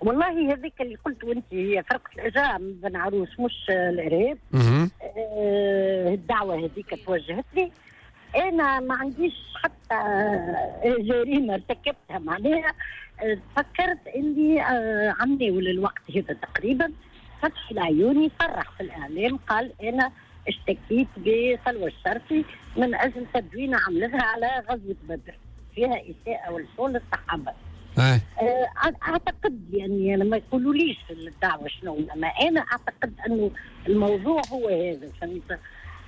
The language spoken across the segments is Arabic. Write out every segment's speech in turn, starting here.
والله هذيك اللي قلت وانت هي فرقة الإجرام بن عروس مش الإرهاب. الدعوة هذيك توجهت لي، أنا ما عنديش حتى جريمة ارتكبتها معناها. فكرت إني عمي وللوقت هذا تقريبا فتحي العيوني صرح في الإعلام قال أنا اشتكيت بسلوى الشرفي من أجل تدوين عملتها على غزوة بدر فيها إساءة والفول للصحابة. اعتقد يعني انا ما يقولوليش في الدعوه شنو، اما انا اعتقد انه الموضوع هو هذا، فهمت؟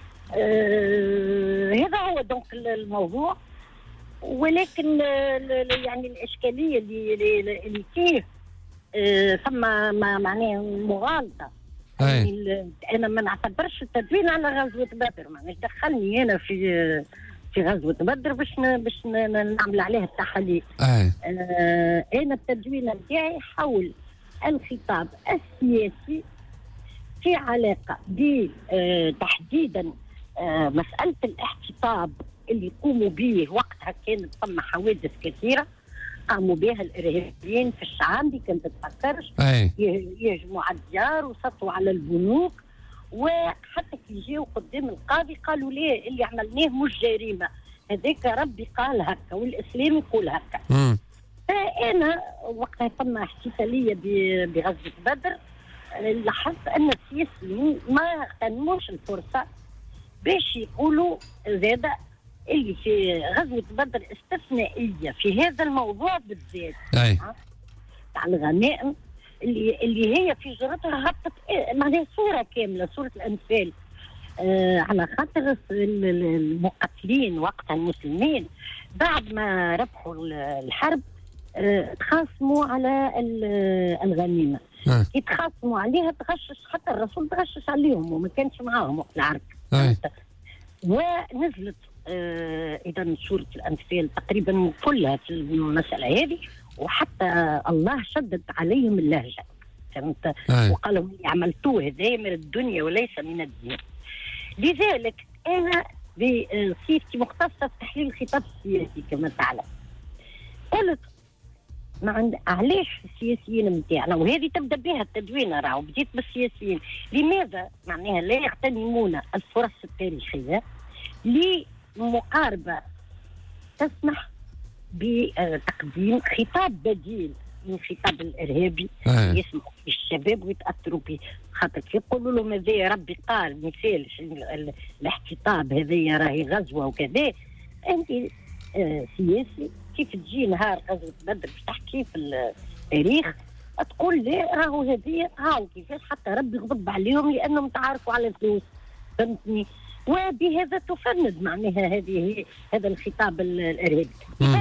هذا هو دونك الموضوع. ولكن يعني الاشكاليه اللي كيف ثم معناها مغالطه. يعني انا ما نعتبرش التدوين على غزوه بدر، معناها دخلني انا في غزوة بدر باش نعمل عليها التحاليل. أنا التدوين بتاعي حول الخطاب السياسي في علاقة بتحديدا مسألة الاحتطاب اللي يقوموا به وقتها. كانت ثم حوادث كثيرة قاموا بها الإرهابيين في الشعب دي، كانت تتفكرش يهجموا على الديار وسطوا على البنوك، وحتى كي جاوا قدام القاضي قالوا ليه اللي عملناه مش جريمه، هذاك ربي قال هكا والاسلام يقول هكا. فانا وقتها ثم احتفاليه بغزوه بدر لاحظت ان السياسيين ما اغتنموش الفرصه باش يقولوا زاده اللي في غزوه بدر استثنائيه في هذا الموضوع بالذات تاع الغنائم اللي هي في جرتها هبطت معناها صورة كاملة، صورة الأنفال. على خاطر المقاتلين وقتها المسلمين بعد ما ربحوا الحرب تخاصموا على الغنيمة. كي تخاصموا عليها تغشش، حتى الرسول تغشش عليهم وما كانش معاهم وقت العرك. ونزلت إذا سورة الأنفال تقريبا كلها في المسألة هذه، وحتى الله شدد عليهم اللهجة، فهمت؟ وقال لهم اللي عملتوه هذا من الدنيا وليس من الدين. لذلك أنا بصفتي مختصة في تحليل الخطاب السياسي كما تعلم قلت علاش السياسيين نتاعنا، وهذه تبدا بها التدوين، راهو بديت بالسياسيين، لماذا معناها لا يغتنمون الفرص التاريخية لمقاربة تسمح بتقديم خطاب بديل من خطاب الارهابي يسمعوا في الشباب ويتاثروا به. خاطر يقولوا لهم هذا ربي قال مثال الاحتطاب هذه راهي غزوه وكذا، انت سياسي كيف تجي نهار غزوه بدر باش تحكي في التاريخ تقول لا راهو هذه هاو كيفاش حتى ربي غضب عليهم لانهم تعارفوا على الفلوس، فهمتني؟ وبهذا تفند معناها هذا الخطاب الارهابي.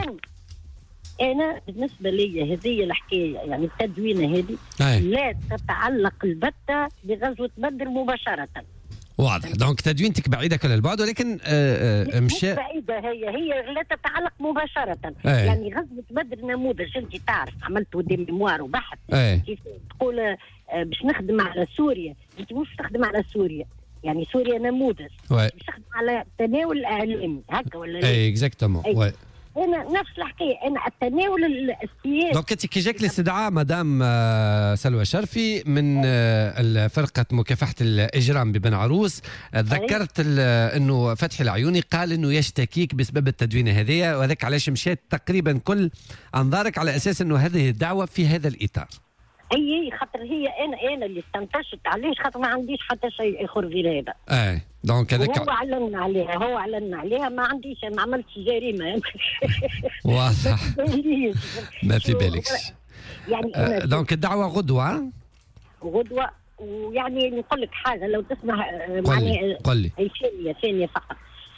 أنا بالنسبة لي هذه الحكاية يعني التدوينة هذه لا تتعلق البتة بغزوة بدر مباشرة. واضح. دونك تدوينتك بعيدة كل البعد، ولكن مش بعيدة، هي لا تتعلق مباشرة. يعني غزوة بدر نموذج أنت تعرف عملته دي ميموار وبحث كيف تقول باش نخدم على سوريا، أنت مش تخدم على سوريا، يعني سوريا نموذج باش تخدم على التناول الإعلامي هكا ولا لا؟ اكزاكتومون. أنا نفس الحكاية، أنا التناول السياسي. دونك كي جاك الاستدعاء مدام سلوى شرفي من فرقة مكافحة الإجرام ببن عروس، تذكرت أنه فتحي العيوني قال أنه يشتكيك بسبب التدوين هذه، وذاك علاش مشيت تقريبا كل أنظارك على أساس أنه هذه الدعوة في هذا الإطار. اي خاطر هي انا اللي استنتجت علاش، خاطر ما عنديش حتى شيء اخر غير هذا. دونك هذاك هو اعلن عليها ما عنديش، ما عملتش جريمه. واضح. ما في بالكش يعني دونك الدعوه غدوه، ويعني نقول لك حاجه لو تسمح قل لي ثانيه فقط.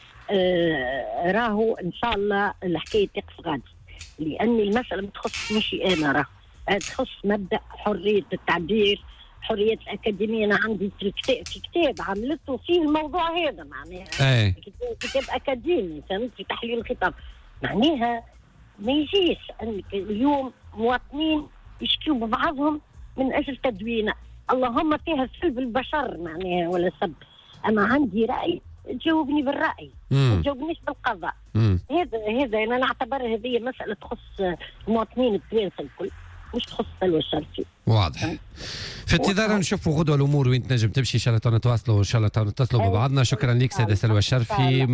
راهو ان شاء الله الحكايه تقف غادي، لان المساله ما تخصنيش انا، راهو تخص مبدأ حرية التعبير، حرية الأكاديمية. أنا عندي في كتاب عملته فيه الموضوع هذا معناها كتاب أكاديمي، فهمت؟ في تحليل الخطاب. معناها ما يجيش أنك اليوم مواطنين يشكيوا ببعضهم من أجل تدوينه، اللهم فيها سلب البشر معناها ولا سب. أما عندي رأي تجاوبني بالرأي، ما تجاوبنيش بالقضاء. هذا أنا نعتبر هذه مسألة تخص المواطنين التوانسة الكل. مش تخص سلوى الشرفي. واضح. في انتظار نشوفوا غدوه الامور وين تنجم تمشي. ان شاء الله نتواصلوا، ان شاء الله نتصلوا ببعضنا. شكرا لك سيده سلوى الشرفي.